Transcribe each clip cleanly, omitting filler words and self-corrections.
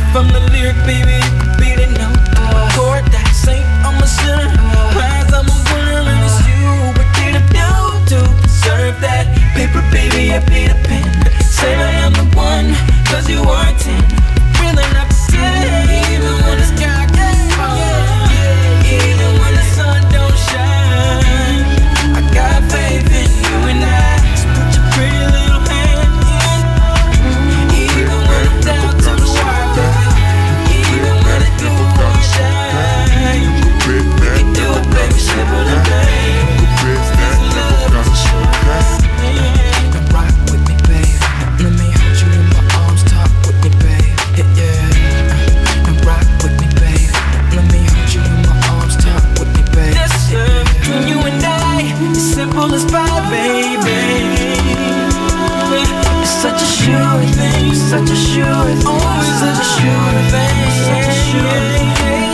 From the lyric, baby, you can beat it now. Chord that saint, I'm a sinner. Prize, I'm a winner, and it's you. But did a few to deserve that paper, baby, I beat a pen. Say I am the one, cause you are 10. Really not to say, even when the sky gets falling, even when the sun don't shine, I got faith in you and I. So put your pretty little hand in, even when I'm down to the wire, baby, even when the dew won't shine. We can do it, baby, simple and plain. This love is a sure thing. Now rock with me, babe. Let me hold you in my arms, talk with me, babe. Yeah. Now rock with me, babe. Let me hold you in my arms, talk with me, babe. This love between you and I is simple as pie, baby. It's such a sure thing, such a sure thing, such a sure thing, such a sure thing.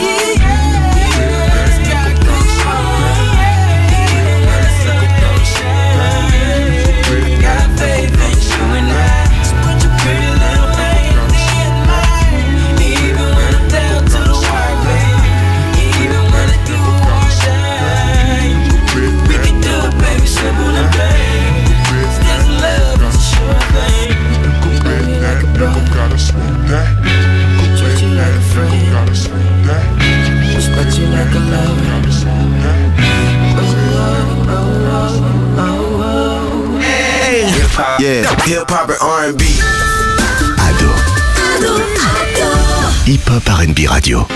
Yeah, hip-hop et R&B. Ado. Hip-hop R&B radio.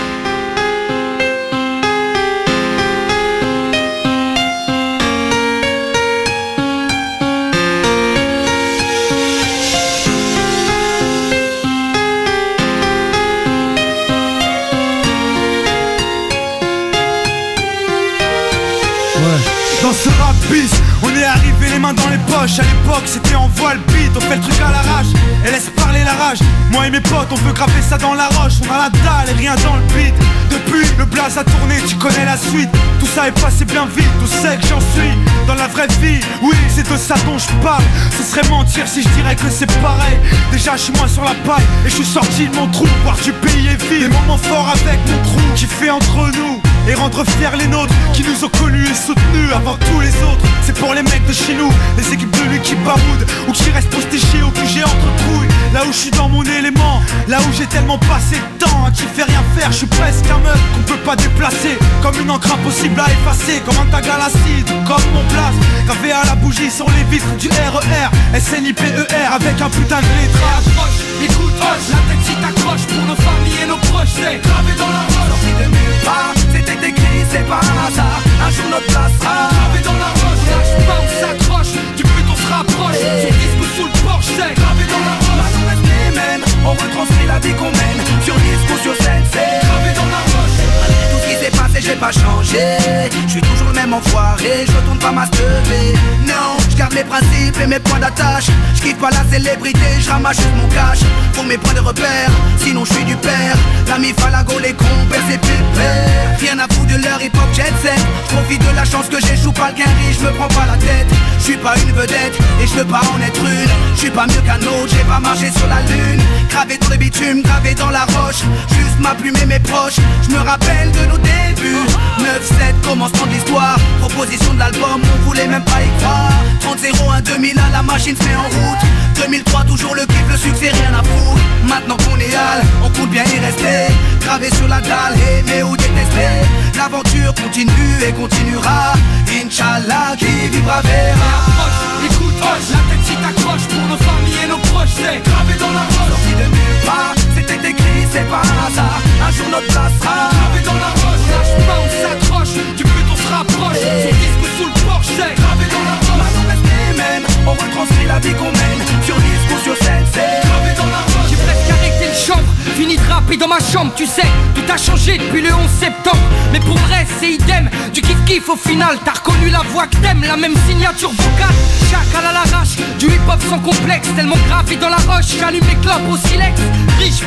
Dans ce rap bis, on est arrivé les mains dans les poches. À l'époque c'était en voile beat, on fait le truc à l'arrache et laisse parler la rage. Moi et mes potes on veut graver ça dans la roche. On a la dalle et rien dans le beat. Depuis le blaze a tourné, tu connais la suite. Tout ça est passé bien vite, tout sait que j'en suis dans la vraie vie, oui c'est de ça dont je parle. Ce serait mentir si je dirais que c'est pareil. Déjà je suis moins sur la paille et je suis sorti de mon trou. Voir du pays et vivre des moments forts avec mon crew qui fait entre nous et rendre fiers les nôtres qui nous ont connus et soutenus avant tous les autres. C'est pour les mecs de chez nous, les équipes de l'équipe Baroud, ou qui restent postichés ou que j'ai entre couilles. Là où je suis dans mon élément, là où j'ai tellement passé de temps à qui fait rien faire. Je suis presque un meuf qu'on peut pas déplacer, comme une encre impossible à effacer, comme un tag à l'acide, comme mon place gravé à la bougie sur les vitres du RER, SNIPER avec un putain de lettrage. Écoute, hoche, la tête si t'accroches pour nos familles et nos proches, c'est gravé dans la roche. Sorti de nulle part, c'était écrit, c'est pas un hasard. Un jour notre place sera gravé dans la roche. Lâche pas, on s'accroche, du but on se rapproche. Sur disque sous le porche, c'est gravé dans la roche. Maintenant reste les mêmes, on retranscrit la vie qu'on mène. Sur disque ou sur scène, c'est gravé dans la roche. Tout ce qui s'est passé, j'ai pas changé. Je suis toujours le même enfoiré, je retourne pas masturber. Non, je garde mes principes et mes points d'attache. Je kiffe pas la célébrité, je ramasse juste mon cash pour mes points de repère, sinon je suis du père. L'ami Falago, les compères, c'est pépère. Rien à foutre de leur hip-hop jet set. Je profite de la chance que j'échoue pas le guinri, je me prends pas la tête. Je suis pas une vedette et je veux pas en être une. Je suis pas mieux qu'un autre, j'ai pas marché sur la lune. Gravé dans le bitume, gravé dans la roche. Juste ma plume et mes proches, je me rappelle de nos débuts. 9-7, commencement de l'histoire. Proposition de l'album, on voulait même pas y croire. 30-01, 2001, la machine se met en route. 2003, toujours le kiff, le succès, rien à foutre. Maintenant qu'on est hal, on compte bien y rester. Gravé sur la dalle, aimer ou détester. L'aventure continue et continuera. Inch'Allah, qui vivra verra. Écoute, hoche, la tête si t'accroches pour nos familles et nos proches, c'est gravé dans la roche. Sorti de nulle part, c'était écrit, c'est pas un hasard. Un jour notre place sera gravé dans la roche. Lâche pas, on s'accroche, du but on se rapproche. Sur disque sous le porche, c'est gravé dans la roche. Maintenant reste les mêmes, on retranscrit la vie qu'on mène. Sur disque ou sur scène, c'est gravé dans la roche. J'ai presque arrêté le chambre, fini de rapper dans ma chambre, tu sais. Tout a changé depuis le 11 septembre. Mais pour vrai, c'est idem, du kiff-kiff au final. T'as reconnu la voix que t'aimes, la même signature vocale. Chacal à l'arrache, du hip-hop sans complexe. Tellement gravé dans la roche, j'allume les clopes au silex. Riche, pas encore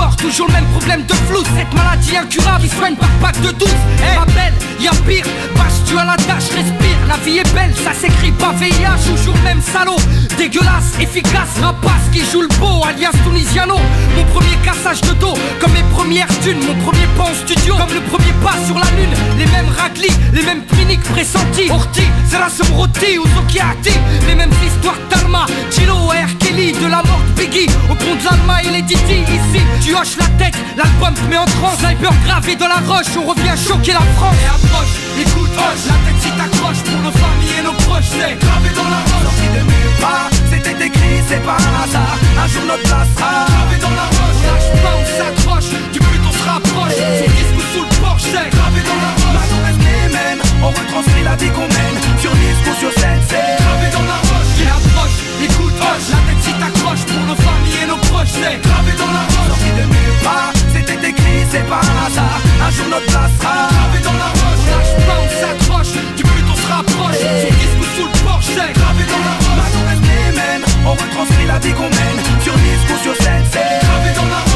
mort, toujours le même problème de flou. Cette maladie incurable qui soigne par pack de 12. Ma belle, y'a pire, bâche tu à la tâche, respire. La vie est belle, ça s'écrit pas VIH. Toujours le même salaud, dégueulasse, efficace. Rapace qui joue le beau, alias Tunisiano. Mon premier cassage de dos, comme mes premières thunes. Mon premier pas en studio, comme le premier pas sur la lune. Les mêmes raclis, les mêmes cliniques pressentis. Orti, Zerasum Roti ou Zokiati. Les mêmes histoires d'Alma, Chilo et R. Kelly. De la mort de Biggie, au pont de l'Alma et les Didi. Ici, tu hoches la tête, l'album te met en transe. Sniper gravé dans la roche, on revient choquer la France. Et approche, écoute, hoche, la tête si t'accroches. Pour nos familles et nos proches, c'est gravé dans la roche. Sorti de nulle part, c'était écrit, c'est pas un hasard. Un jour notre place sera gravé dans la roche. Lâche pas, on s'accroche, du but on se rapproche. Son disque sous le porche, c'est gravé dans la roche. Maintenant reste les mêmes, on retranscrit la vie qu'on mène. Sur disque ou sur scène, c'est gravé dans la roche. Et approche, écoute, hoche, la tête si t'accroches. Pour nos familles et nos proches, c'est gravé dans la roche. Sorti de nulle part, c'était écrit, c'est pas un hasard. Un jour notre place sera gravé dans la roche. Lâche pas, on s'accroche, du but on se rapproche. Son disque ou sous le porche, c'est gravé dans la roche. Maintenant reste les mêmes, on retranscrit la vie qu'on mène. Sur disque ou sur scène, c'est gravé dans la roche.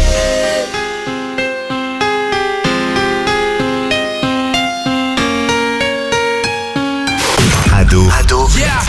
Ado. Yeah.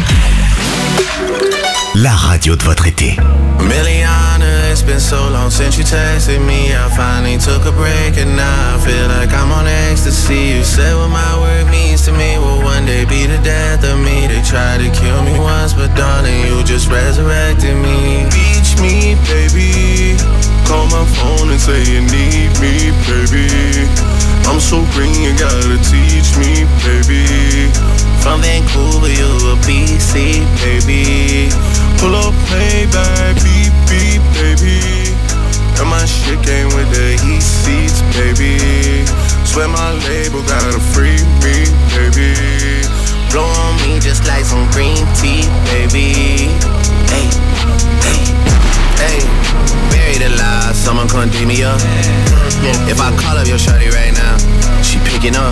La radio de votre été. Milliana, it's been so long since you texted me. I finally took a break and now I feel like I'm on ecstasy. You said what my work means to me will one day be the death of me. They tried to kill me once, but darling, you just resurrected me. Beach me, baby. Call my phone and say you need me, baby. I'm so green, you gotta teach me, baby. From Vancouver, you a BC, baby. Pull up, play back, beep, beep, baby. And my shit came with the heat seats, baby. Swear my label gotta free me, baby. Blow on me just like some green tea, baby. Hey, hey, hey. Buried alive, someone come dig me up. If I call up your shorty right now, she picking up.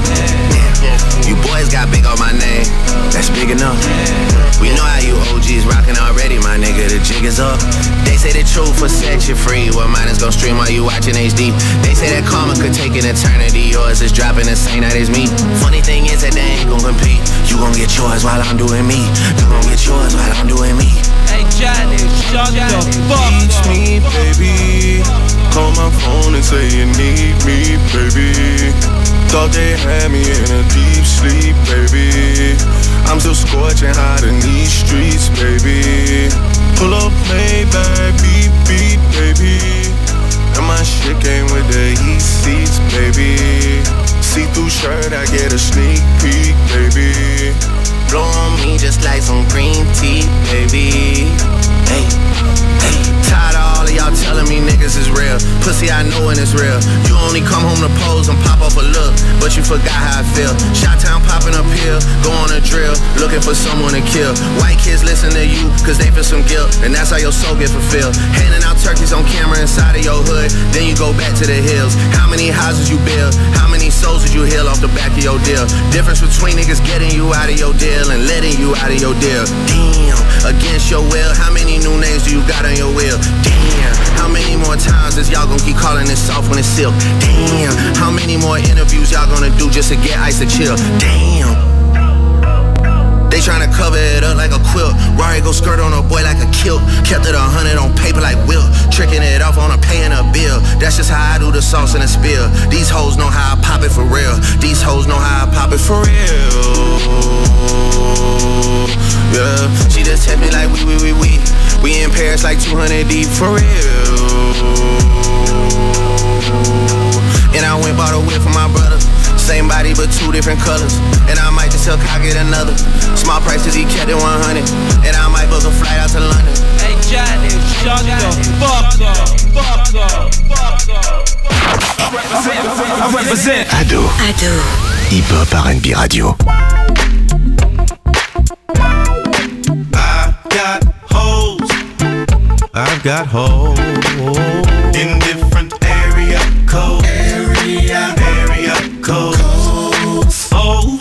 You boys got big on my name, that's big enough. We know how you OGs rockin' already, my nigga, the jig is up. They say the truth will set you free, well mine is gon' stream while you watching HD. They say that karma could take an eternity, yours is dropping the same night as me. Funny thing is that they ain't gon' compete. You gon' get yours while I'm doing me. You gon' get yours while I'm doing me. Hey Johnny, shut the fuck Teach up. me, baby. Call my phone and say you need me, baby. Thought they had me in a deep sleep, baby. I'm still scorching hot in these streets, baby. Pull up, play back, beep, beep, baby. And my shit came with the heat seats, baby. See-through shirt, I get a sneak peek, baby. Blow on me just like some green tea, baby. Hey, hey. Tired of all of y'all telling me niggas is real. Pussy, I know when it's real. You only come home to pose and pop off a look, but you forgot how I feel. Shot-town popping a pill, go on a drill, looking for someone to kill. White kids listen to you, cause they feel some guilt, and that's how your soul get fulfilled. Handing out turkeys on camera inside of your hood, then you go back to the hills. How many houses you build? How many souls did you heal off the back of your deal? Difference between niggas getting you out of your deal and letting you out of your deal. Damn, against your will, how many new names do you got on your will? Damn, how many more times is y'all gonna keep calling it soft when it's silk? Damn, how many more interviews y'all gonna do just to get ice to chill? Damn. They tryna cover it up like a quilt. Rari go skirt on a boy like a kilt. Kept it 100 on paper like Wilt. Tricking it off on a paying a bill. That's just how I do the sauce in a spill. These hoes know how I pop it for real. These hoes know how I pop it for real. Yeah, she just text me like we. We in Paris like 200 deep for real. And I went bought a whip for my brother. Same body but two different colors. And I might just tell Kyle get another. Small prices he kept it 100. And I might book a flight out to London. Hey Johnny, shut the fuck up. Fuck up. Fuck up. I represent. Ado. Hip Hop R&B Radio. I've got hoes in different area codes. Area codes.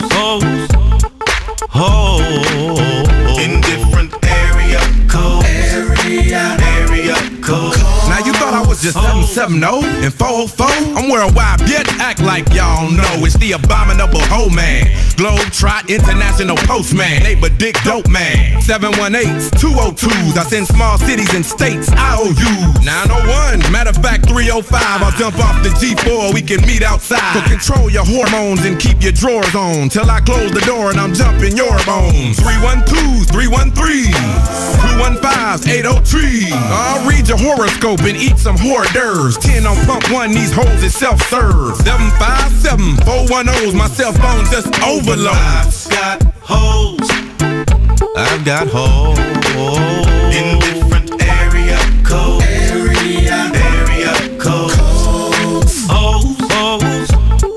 Hoes in different area codes. Area codes. Now you thought I was just something 70 and 404. I'm worldwide, bitch, act like y'all know. It's the abominable hoe man. Globetrot International Postman. Neighbor Dick Dope Man. 718s, 202s. I send small cities and states IOUs. 901, matter of fact 305. I'll jump off the G4, we can meet outside. So control your hormones and keep your drawers on till I close the door and I'm jumping your bones. 312s, 313s, 215s, 803. I'll read your horoscope and eat some hors d'oeuvres. 10 on pump 1, these hoes is self-serve. 757 410s, my cell phone just overloads. I've got hoes. I've got hoes in different area codes. Area codes. Hoes, hoes,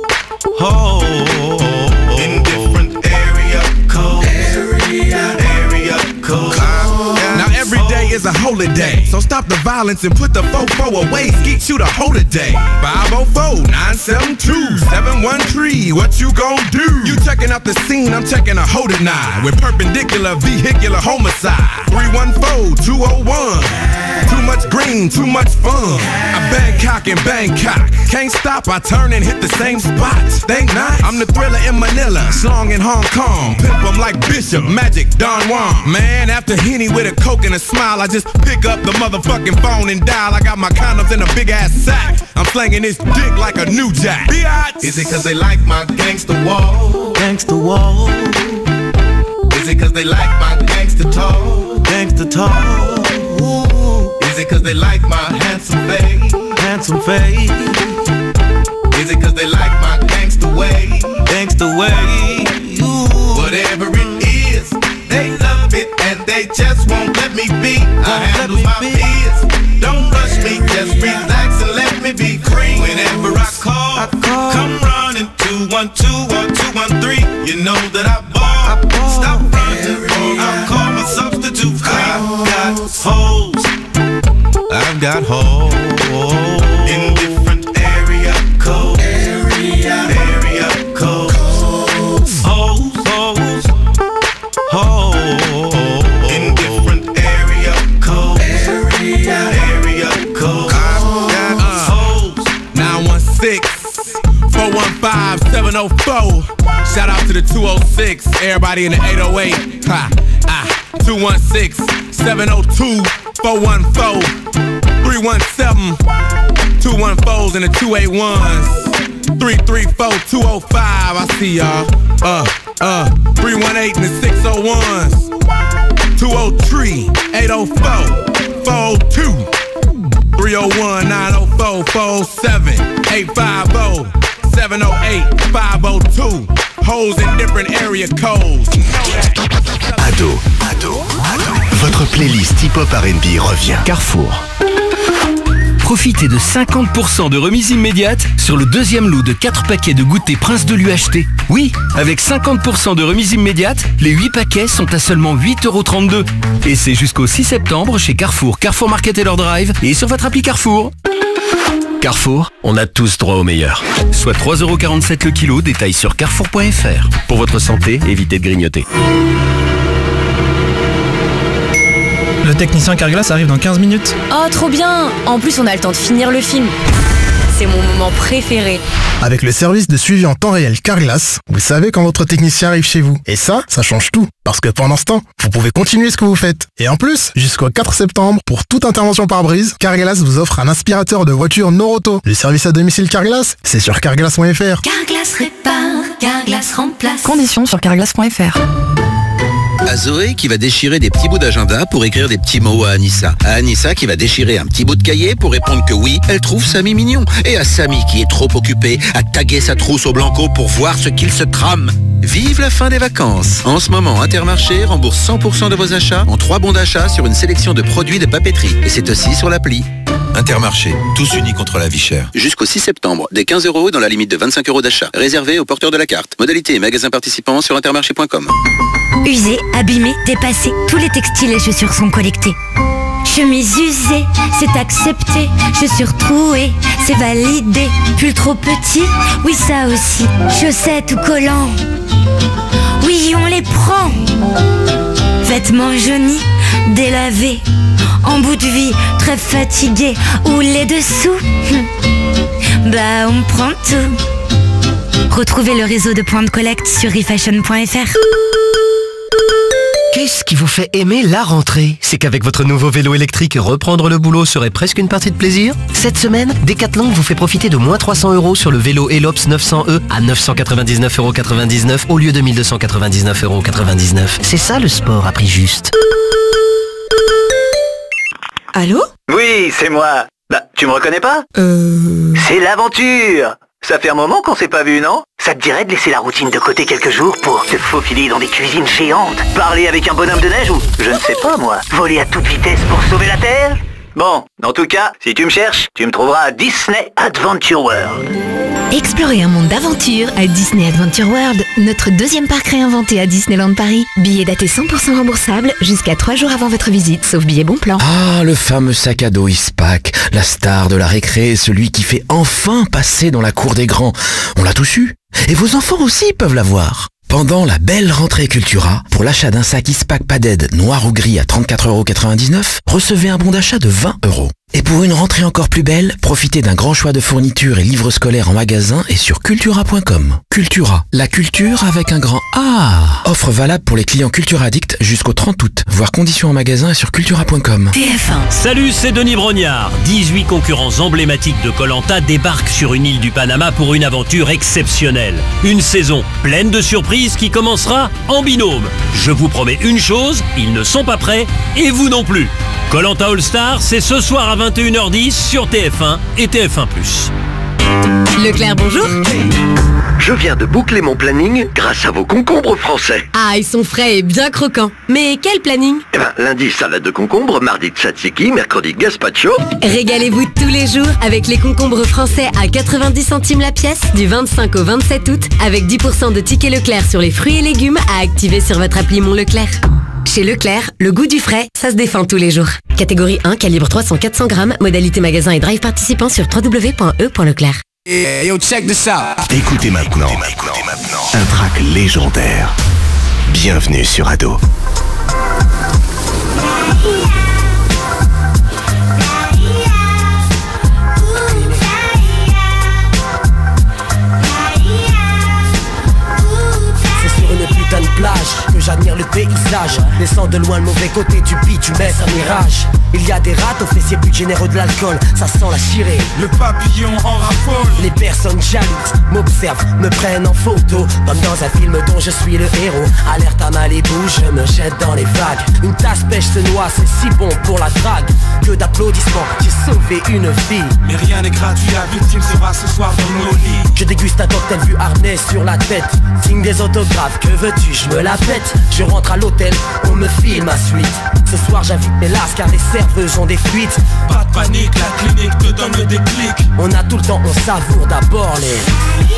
hoes in different area codes. Area codes. Now every day is a holiday, so stop the violence and put the fofo away. Skeet you the whole today. 504-972-713. What you gon' do? You checking out the scene, I'm checking a hoe tonight with perpendicular vehicular homicide. 314-201. Too much green, too much fun. I Bangkok and Bangkok. Can't stop, I turn and hit the same spot. Think not? I'm the thriller in Manila, slong in Hong Kong. Pimp 'em like Bishop, Magic, Don Juan. Man, after Henny with a Coke and a smile, I just pick up the motherfucking phone and dial. I got my condoms in a big ass sack. I'm slanging this dick like a new jack. Biatch. Is it cause they like my gangster wall? Gangster wall. Is it cause they like my gangster talk? Gangster talk. Is it cause they like my handsome face? Handsome face. Is it cause they like my gangster way? Gangster way. Whatever it is, they love it and they just won't let me be. I handle my fears. Don't rush me, just relax and let me be free. Whenever I call, come running 212 or 213. You know that I ball. Stop running, I'll call my substitute. I've got hoes. I've got hoes in different area codes. Area codes. Hoes, hoes, hoes in different area codes. Area codes. I've got hoes. 916-415-704. Shout out to the 206. Everybody in the 808. 216-702-414. 317-214s and the 281s. 334-205. I see y'all. 318 and the 601s. 203-804. 402. 301-904-47. 850-708-502. Hoes in different area codes. Ado. Votre playlist hip-hop R&B revient. Carrefour. Profitez de 50% de remise immédiate sur le deuxième lot de 4 paquets de goûter Prince de l'UHT. Oui, avec 50% de remise immédiate, les 8 paquets sont à seulement 8,32 €. Et c'est jusqu'au 6 septembre chez Carrefour, Carrefour Market et leur drive et sur votre appli Carrefour. Carrefour, on a tous droit au meilleur. Soit 3,47 € le kilo, détail sur carrefour.fr. Pour votre santé, évitez de grignoter. Le technicien Carglass arrive dans 15 minutes. Oh, trop bien! En plus, on a le temps de finir le film. C'est mon moment préféré. Avec le service de suivi en temps réel Carglass, vous savez quand votre technicien arrive chez vous. Et ça change tout. Parce que pendant ce temps, vous pouvez continuer ce que vous faites. Et en plus, jusqu'au 4 septembre, pour toute intervention par brise, Carglass vous offre un aspirateur de voiture Noroto. Le service à domicile Carglass, c'est sur carglass.fr. Carglass répare, Carglass remplace. Conditions sur carglass.fr. À Zoé qui va déchirer des petits bouts d'agenda pour écrire des petits mots à Anissa. À Anissa qui va déchirer un petit bout de cahier pour répondre que oui, elle trouve Samy mignon. Et à Samy qui est trop occupé à taguer sa trousse au blanco pour voir ce qu'il se trame. Vive la fin des vacances. En ce moment, Intermarché rembourse 100% de vos achats en 3 bons d'achat sur une sélection de produits de papeterie. Et c'est aussi sur l'appli. Intermarché, tous unis contre la vie chère. Jusqu'au 6 septembre, des 15 € dans la limite de 25 € d'achat. Réservé aux porteurs de la carte. Modalité et magasins participants sur intermarché.com. Usés, abîmés, dépassés, tous les textiles et chaussures sont collectés. Chemise usée, c'est accepté. Chaussures trouées, c'est validé. Pull trop petit, oui ça aussi. Chaussettes ou collants, oui on les prend. Vêtements jaunis, délavés, en bout de vie, très fatigué, ou les dessous. Bah, on prend tout. Retrouvez le réseau de points de collecte sur refashion.fr. Qu'est-ce qui vous fait aimer la rentrée? C'est qu'avec votre nouveau vélo électrique, reprendre le boulot serait presque une partie de plaisir? Cette semaine, Decathlon vous fait profiter de moins 300 € sur le vélo Elops 900E à 999,99 € au lieu de 1299,99 €. C'est ça le sport à prix juste. Allô? Oui, c'est moi. Bah, tu me reconnais pas? C'est l'aventure. Ça fait un moment qu'on s'est pas vu, non? Ça te dirait de laisser la routine de côté quelques jours pour te faufiler dans des cuisines géantes, parler avec un bonhomme de neige ou, je ne sais pas moi, voler à toute vitesse pour sauver la Terre? Bon, en tout cas, si tu me cherches, tu me trouveras à Disney Adventure World. Explorez un monde d'aventure à Disney Adventure World, notre deuxième parc réinventé à Disneyland Paris. Billets datés 100% remboursables jusqu'à 3 jours avant votre visite, sauf billets bon plan. Ah, le fameux sac à dos Eastpak, la star de la récré, celui qui fait enfin passer dans la cour des grands. On l'a tous eu. Et vos enfants aussi peuvent l'avoir. Pendant la belle rentrée Cultura, pour l'achat d'un sac Eastpak Padded noir ou gris à 34,99 €, recevez un bon d'achat de 20 €. Et pour une rentrée encore plus belle, profitez d'un grand choix de fournitures et livres scolaires en magasin et sur cultura.com. Cultura, la culture avec un grand A. Offre valable pour les clients Cultura Addict jusqu'au 30 août. Voir conditions en magasin et sur cultura.com. TF1. Salut, c'est Denis Brognard. 18 concurrents emblématiques de Koh-Lanta débarquent sur une île du Panama pour une aventure exceptionnelle. Une saison pleine de surprises qui commencera en binôme. Je vous promets une chose, ils ne sont pas prêts et vous non plus. Koh-Lanta All Star, c'est ce soir à 21h10 sur TF1 et TF1+. Leclerc, bonjour. Je viens de boucler mon planning grâce à vos concombres français. Ah, ils sont frais et bien croquants. Mais quel planning? Eh ben, lundi, salade de concombre, mardi, tzatziki, mercredi, gazpacho. Régalez-vous tous les jours avec les concombres français à 90 centimes la pièce du 25 au 27 août avec 10% de tickets Leclerc sur les fruits et légumes à activer sur votre appli Mon Leclerc. Chez Leclerc, le goût du frais, ça se défend tous les jours. Catégorie 1, calibre 300-400 grammes, modalité magasin et drive participant sur www.e.leclerc. Yo, check this out. Écoutez maintenant un track légendaire. Bienvenue sur Ado. De plage, que j'admire le paysage. Laissant de loin le mauvais côté du bitumen, un mirage. Il y a des rats aux fessiers plus généreux de l'alcool. Ça sent la chirée, le papillon en raffole. Les personnes jalouses m'observent, me prennent en photo, comme dans un film dont je suis le héros. Alerte à Malibu, je me jette dans les vagues. Une tasse pêche se noie, c'est si bon pour la drague. Que d'applaudissements, j'ai sauvé une vie. Mais rien n'est gratuit, la victime sera ce soir dans nos lits. Je déguste un cocktail vu harnais sur la tête. Signe des autographes, que veux-tu, je me la pète. Je rentre à l'hôtel, on me file ma suite. Ce soir j'invite mes lasses car les serveuses ont des fuites. Pas de panique, la clinique te donne le déclic. On a tout le temps, on savoure d'abord les...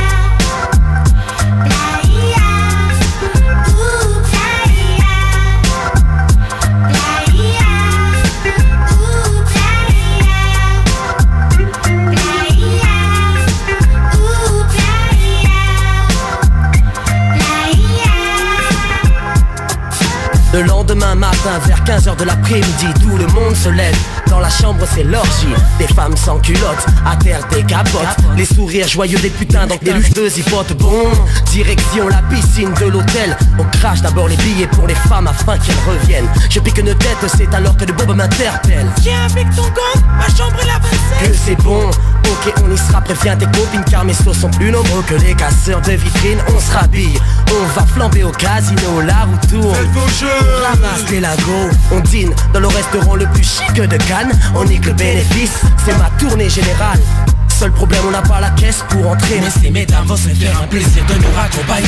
Le lendemain matin vers 15h de l'après-midi, tout le monde se lève. Dans la chambre c'est l'orgie, des femmes sans culottes, à terre des capotes. Les sourires joyeux des putains dans des luxeuses hypotes. Bon, direction la piscine de l'hôtel. On crache d'abord les billets pour les femmes afin qu'elles reviennent. Je pique une tête, c'est alors que le bob m'interpelle. Viens avec ton gang, ma chambre est la 27. Que c'est bon, ok on y sera, préviens tes copines car mes sauts sont plus nombreux que les casseurs de vitrines. On se rhabille, on va flamber au casino, la roue tourne. On ramasse les lagos, on dîne dans le restaurant le plus chic de Cannes. On nique le bénéfice, c'est ma tournée générale. Seul problème, on n'a pas la caisse pour entrer. Mais ces mesdames vont se faire un plaisir de nous raccompagner.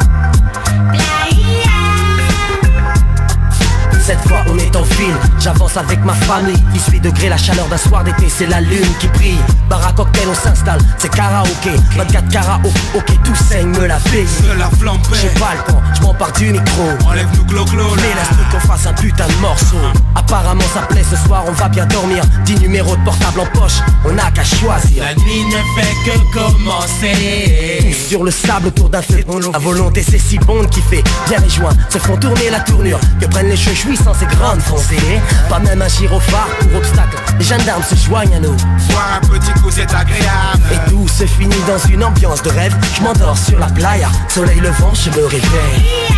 Cette fois on est en file, j'avance vacances avec ma famille. 18 degrés, la chaleur d'un soir d'été, c'est la lune qui brille. Bar à cocktail, on s'installe, c'est karaoké. 24 karaoké, ok, tout saigne, me la paye. De la flampée, j'ai pas le temps, je m'empare du micro. Enlève-nous clo-clo, mais laisse-nous qu'on fasse un putain de morceau. Apparemment ça plaît, ce soir on va bien dormir. 10 numéros de portable en poche, on n'a qu'à choisir. La nuit ne fait que commencer. Tous sur le sable autour d'un feu. À volonté c'est si bon qui fait bien les joints se font tourner la tournure. Que prennent les cheveux jouissants ces grandes foncées. Pas même un gyrophare pour obstacle. Les gendarmes se joignent à nous. Boire un petit coup c'est agréable. Et tout se finit dans une ambiance de rêve. Je m'endors sur la playa, soleil levant, je me réveille.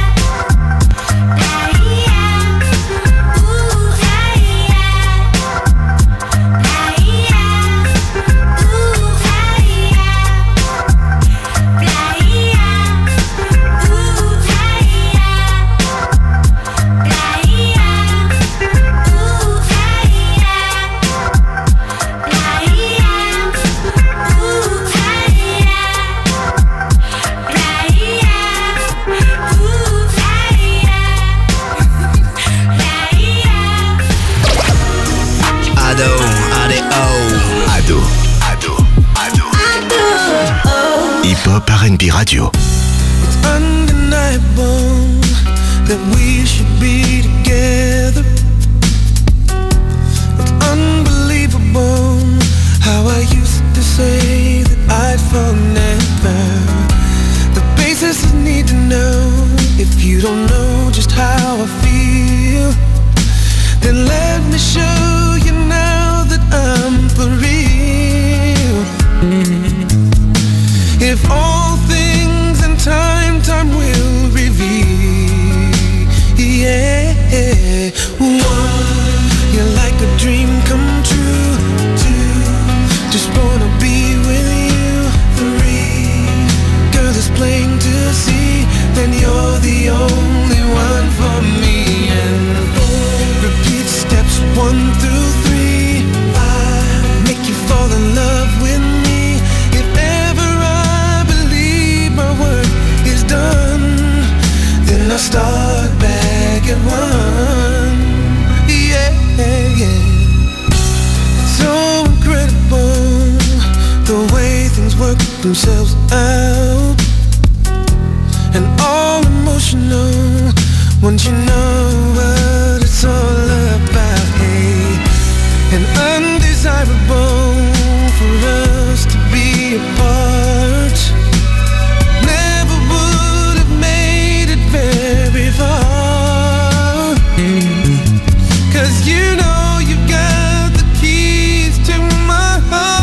Hip-hop R&B Radio. It's undeniable that we should be together. It's unbelievable how I used to say that I'd fall never. The basis I need to know. If you don't know just how I feel, then let me show you now that I'm for real. If all things in time will reveal. Yeah, one, you're like a dream come true. Two, just wanna be with you. Three, girl, it's plain to see that you're the only one for me. And four, repeat steps 1 through 3. 5, make you fall in love with me. If ever I believe my work is done, then I'll start back at 1. Yeah, yeah. It's so incredible the way things work themselves out, and all emotional once you know what it's all about. Hey, and undesirable for us to be apart. Never would have made it very far. 'Cause you know you've got the keys to my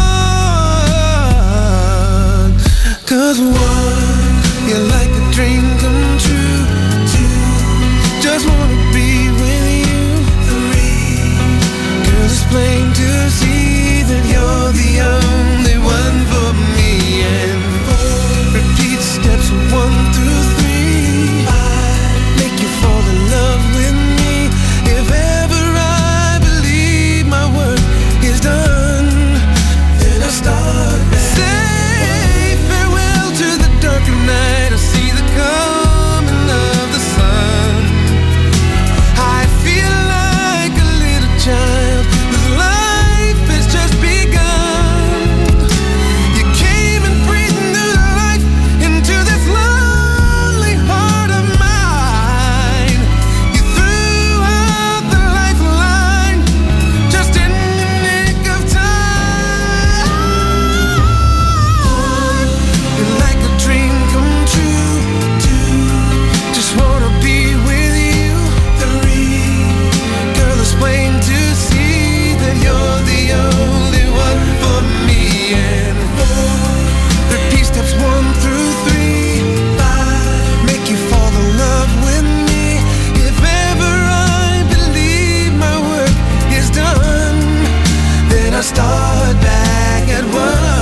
heart. 'Cause one, you're like a dream come true. Two, just wanna be with you. Three, girl, it's plain to see that you're the only one for me. And four, repeat steps 1 through 3. 5, make you fall in love with me. If ever I believe my work is done, then I start back. Say farewell to the dark night. I see the coming of the sun. I feel like a little child whose life has just begun. You came and breathed new life into this lonely heart of mine. You threw out the lifeline just in the nick of time. You're like a dream come true. Two, just wanna be with you. Three, girl, it's plain to see that you're the only one for me. And four, repeat steps 1 through 3. 5, make you fall in love with me. If ever I believe my work is done, then I start back at 1.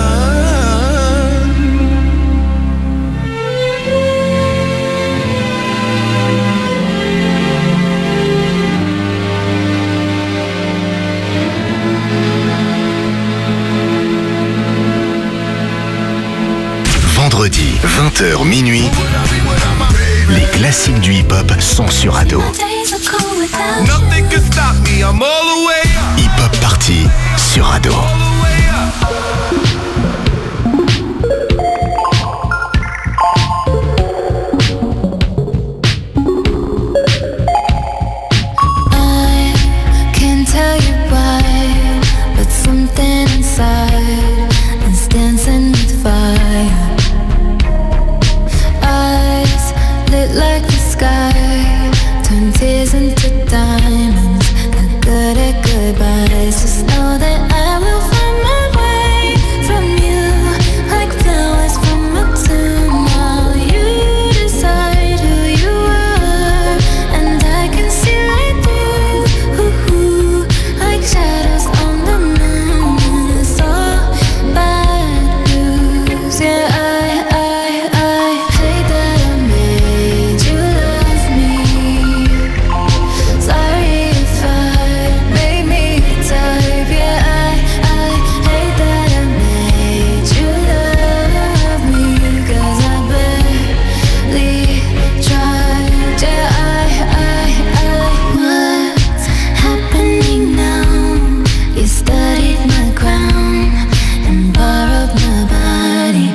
Vendredi, 20h minuit, Les classiques du hip-hop sont sur Ado. Nothing can stop me, I'm all the way up. Hip-hop Party sur Ado. Tell you why, but something inside is dancing with fire. Eyes lit like the sky, turn tears into diamonds. Not good at goodbyes. Just know that I will find my way from you, like flowers from a tomb. While you decide who you are, and I can see right through. Shadows on the moon, it's all bad news. Yeah, I hate that I made you love me. Sorry if I made me type. Yeah, I hate that I made you love me. 'Cause I barely tried. Yeah, what's happening now? You studied my crown and borrowed my body.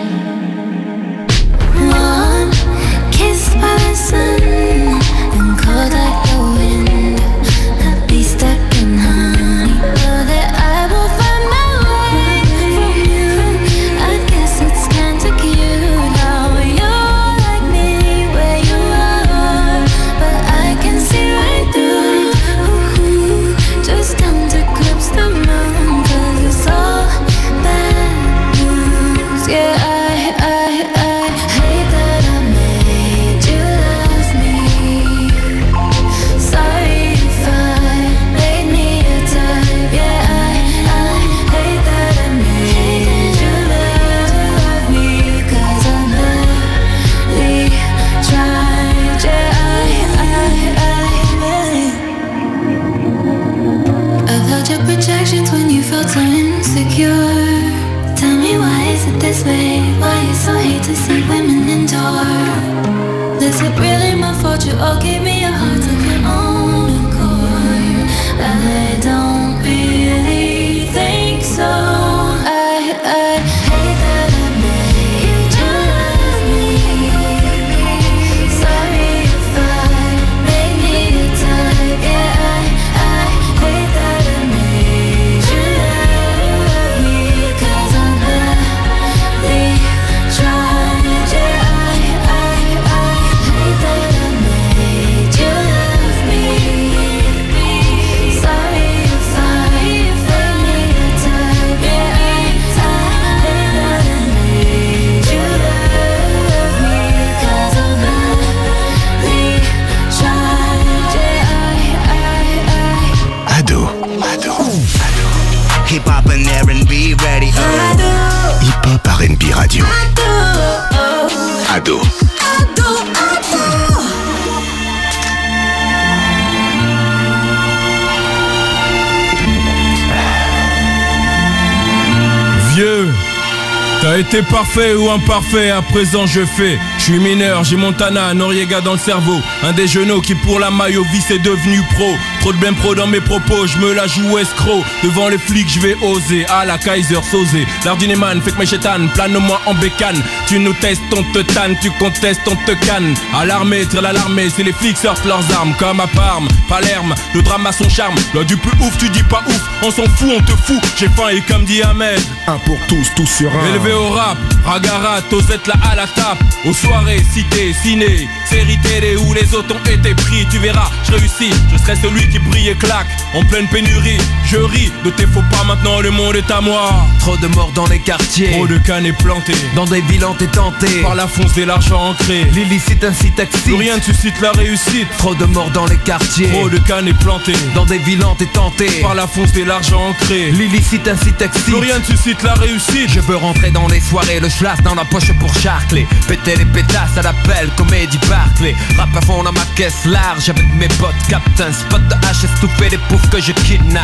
One kiss by the sun, then cold like the wind. I'll be stuck in honey. Know that I will find my way from you. I guess it's kinda cute how you're like me where you are, but I can see right through. Just come to grips the moon, 'cause it's all bad news. Yeah, I hate that I made you love me. Sorry if I made me a type. Yeah, I hate that I made you love me. 'Cause I barely tried. Yeah, I've held your projections when you felt so insecure. Tell me, why is it this way? Why you so hate to see women endure? Is it really my fault you all gave me your hearts of your own accord? I don't really think so. I hate that I made you love me. Sorry if I made me a type. Yeah, I hate that I made you love me. 'Cause I barely tried. Yeah, I hate that I made you love me. Sorry if I made me a type. Yeah, I hate that I made you love me. 'Cause I barely tried. Yeah, Ado. Hip hop and R&B ready. Hip-hop R&B radio. Ado. Vieux, t'as été parfait ou imparfait, à présent je fais. Je suis mineur, j'ai Montana, Noriega dans le cerveau. Un des genoux qui pour la maille au vice est devenu pro. Trop de blême pro dans mes propos, je me la joue escroc. Devant les flics je vais oser, à la Kaiser Sosé. L'ardinéman fait que mes chétanes, plane-moi en bécane. Tu nous testes, on te tanne, tu contestes, on te canne. À l'armée, tire l'alarmée, c'est les flics sortent leurs armes. Comme à Parme, Palerme, le drame a son charme. Là du plus ouf, tu dis pas ouf, on s'en fout, on te fout. J'ai faim et comme dit Ahmed, un pour tous, tous sur un. Élevé au rap, Ragarat, Osette là à la tape. Aux soirées, cité, ciné, série télé où les autres ont été pris. Tu verras, je réussis, je serai celui qui brille et claque. En pleine pénurie, je ris de tes faux pas, maintenant le monde est à moi. Trop de morts dans les quartiers, trop de cannes plantées dans des bilans t'es tenté par la fonce et l'argent ancré. L'illicite incite excite, plus rien ne suscite la réussite. Trop de morts dans les quartiers, trop de cannes plantées dans des bilans t'es tenté par la fonce et l'argent ancré. L'illicite incite excite, plus rien ne suscite la réussite. Je veux rentrer dans les soirées, le schlass dans la poche pour charcler. Péter les pétasses à l'appel, comédie Barclay. Rap à fond dans ma caisse large avec mes potes. Captain spot de hache, estouffé les poufs que je kidnappe.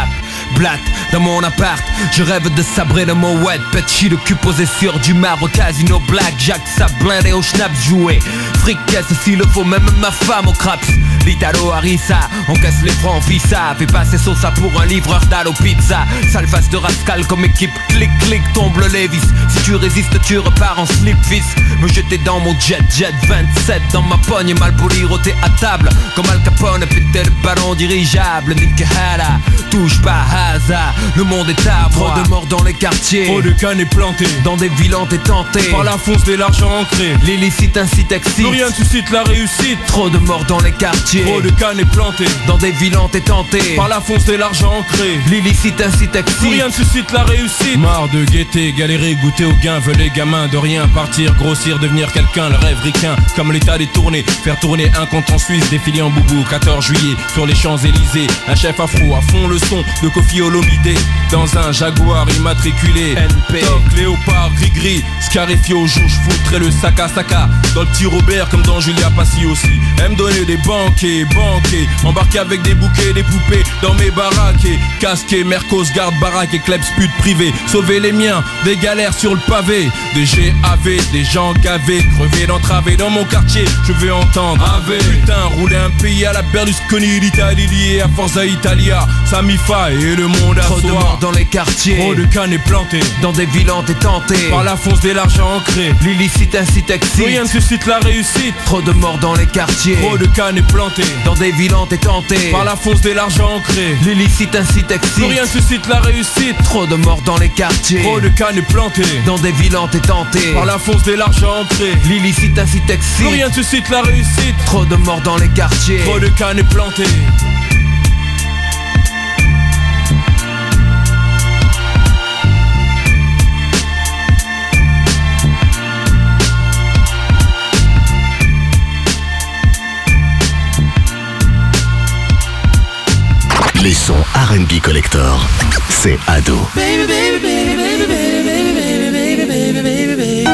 blatte dans mon appart. Je rêve de sabrer le mouette, petit le cul posé sur du marbre, casino blackjack, ça blindé au schnaps joué. Fricasse s'il le faut, même ma femme au craps. L'Italo Harissa, on casse les francs, fissa. Fais passer Sosa pour un livreur d'Allo Pizza. Sale face de rascal comme équipe, clic clic, tombe le Lévis. Si tu résistes tu repars en slip fils. Me jeter dans mon jet 27 dans ma pogne, mal poliroté à table. Comme Al Capone, péter le ballon dirigeable. Nikahara, touche pas hasard, le monde est à moi. Trop de morts dans les quartiers, trop de cannes est planté dans des villes t'es tenté. Par la fonce de l'argent ancré, l'illicite incite excite. Plus rien ne suscite la réussite. Trop de morts dans les quartiers, trop de cannes est planté dans des villes t'es tenté. Par la fonce de l'argent ancré, l'illicite incite excite. Plus rien ne suscite la réussite. Marre de guetter, galérer, goûter au gain. Veut les gamins de rien partir, grossir, devenir quelqu'un. Le rêve ricain, comme l'état des tournées. Faire tourner un compte en Suisse, défiler en boubou. 14 juillet, sur les Champs-Élysées. Un chef afro à fond le son de Kofi Olomide. Dans un Jaguar immatriculé NP, Toc, léopard, gris-gris, scarifié au jour, j'foutrais le sac à saca. Dans le petit Robert comme dans Julia Passi aussi. Aime donner des banquets, embarqué avec des bouquets, des poupées dans mes baraques. Casqué, Mercos, garde baraque et klebs pute privé. Sauver les miens, des galères sur le pavé. Des GAV, des gens gavés, crevés d'entraver dans mon quartier. Je veux entendre AV. Putain, rouler un pays à la Berlusconi, l'Italie liée à Forza Italia. Samifa et le monde à trop de morts dans les quartiers, trop de cannes est planté dans des villes t'es tenté. Par la fonce de l'argent ancré, l'illicite incite excite. Plus rien ne suscite la réussite. Trop de morts dans les quartiers, trop de cannes est planté dans des villes t'es tenté. Par la fonce de l'argent ancré, l'illicite incite excite. Plus rien ne suscite la réussite. Trop de morts dans les quartiers, trop de cannes est planté dans des villes t'es tenté. Par la fonce de l'argent ancré, l'illicite incite excite. Plus rien ne suscite la réussite. Trop de morts dans les quartiers, trop de cannes est planté. Les sons R&B Collector, c'est Ado. Baby, baby, baby, baby, baby, baby, baby, baby, baby, baby.